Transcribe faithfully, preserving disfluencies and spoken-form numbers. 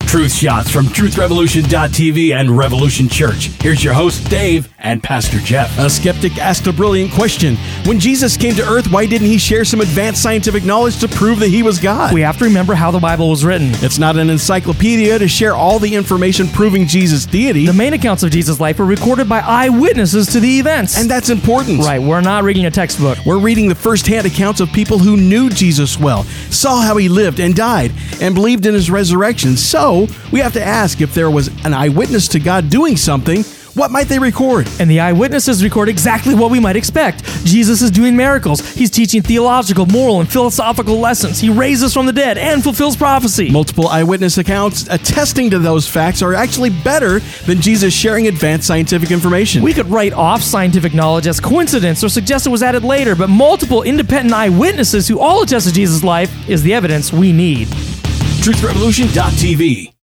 Truth shots from truth revolution dot t v and Revolution Church. Here's your host, Dave, and Pastor Jeff. A skeptic asked a brilliant question. When Jesus came to earth, why didn't he share some advanced scientific knowledge to prove that he was God? We have to remember how the Bible was written. It's not an encyclopedia to share all the information proving Jesus' deity. The main accounts of Jesus' life were recorded by eyewitnesses to the events. And that's important. Right, we're not reading a textbook. We're reading the first-hand accounts of people who knew Jesus well, saw how he lived and died, and believed in his resurrection. So, we have to ask, if there was an eyewitness to God doing something, what might they record? And the eyewitnesses record exactly what we might expect. Jesus is doing miracles. He's teaching theological, moral, and philosophical lessons. He raises from the dead and fulfills prophecy. Multiple eyewitness accounts attesting to those facts are actually better than Jesus sharing advanced scientific information. We could write off scientific knowledge as coincidence or suggest it was added later, but multiple independent eyewitnesses who all attest to Jesus' life is the evidence we need. truth revolution dot t v